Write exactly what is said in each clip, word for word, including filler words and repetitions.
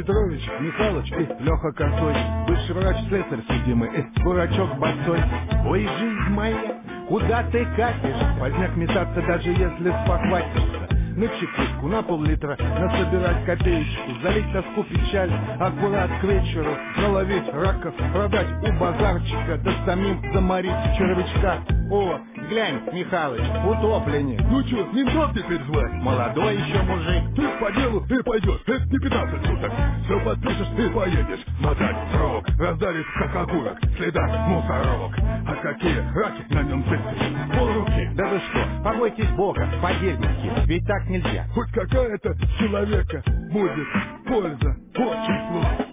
Петрович, Михалыч и Леха Косой, бывший врач-слесарь судимый и дурачок босой. Ой, жизнь моя, куда ты катишь? Поздняк метаться, даже если спохватишься. На чекушку, на пол-литра, насобирать копеечку, залить тоску, печаль, аккурат к вечеру, наловить раков, продать у базарчика, да самим заморить червячка. О, глянь, Михалыч, утопленник. Ну чё, ментов теперь звать? Молодой еще мужик. Ты по делу, ты пойдешь, это не пятнадцать суток. Все подпишешь, ты поедешь. Мотать срок, раздавит как окурок, следа мусорок. А какие раки на нем цепи? Полруки. Да вы что, побойтесь Бога, подельники, ведь так нельзя. Хоть какая-то человека будет польза, обществу.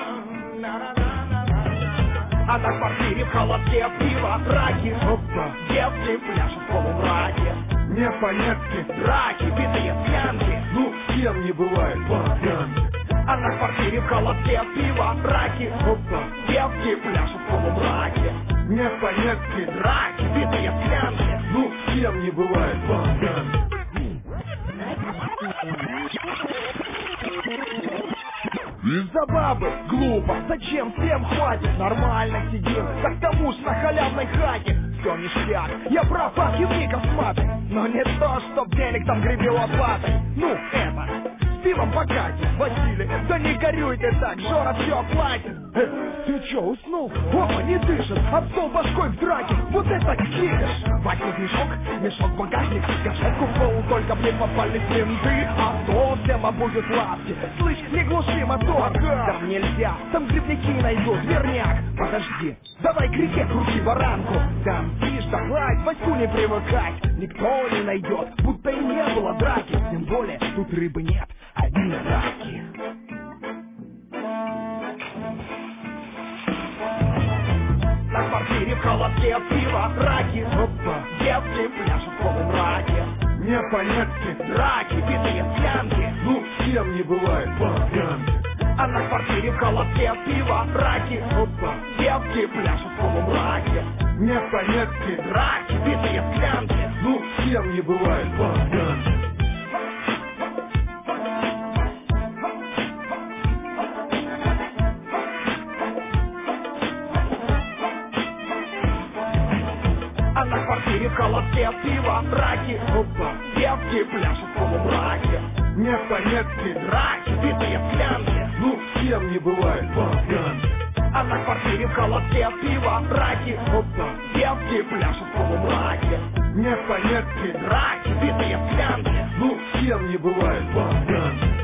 А на квартире в холодке пиво, раки. Опа, Девки пляшут в полумраке. непонятки, Драки, битые пьянки. ну с кем не бывает пьянки. А на квартире в холодке пиво, раки. Опа, Девки пляшут в полумраке. непонятки, Драки, битые пьянки. ну с кем не бывает пьянки. За бабы глупо, зачем всем хватит? Нормально сидим, так тому ж на халявной хате. Все ништяк, я прав, пакетников сматы. Но не то, чтоб денег там гребли лопатой. Ну, это, с пивом покатит, Василий. Да не горюй ты так, Жора все платит. Э, ты че, уснул? Опа, не дышит, об стол башкой в драке. Вот это кидыш. Вакуум мешок, мешок багажник. Гашетку в полу только, блин, попали менты. Авто всем будет лапки. Слышь, не глуши мотор. Там нельзя, там грибники найдут, верняк. Подожди, давай к реке крути баранку. Там тишь да гладь, Ваську не привыкать. Никто не найдет, будто и не было драки. Тем более, тут рыбы нет, одни раки. На квартире в холодке пиво, раки. Опа, Девки пляшут в полумраке. непонятки, Драки, битые пьянки. ну с кем не бывает пьянки. А на квартире в холодке пиво, раки. Опа, Девки пляшут в полумраке. непонятки, Драки, битые пьянки. ну с кем не бывает пьянки. А на квартире в холодке пиво, раки. Опа, Девки пляшут в полумраке. непонятки, Драки, битые пьянки. ну с кем не бывает пьянки. А на квартире в холодке пиво, раки. Опа, Девки пляшут в полумраке. непонятки, Драки, битые пьянки. ну с кем не бывает пьянки.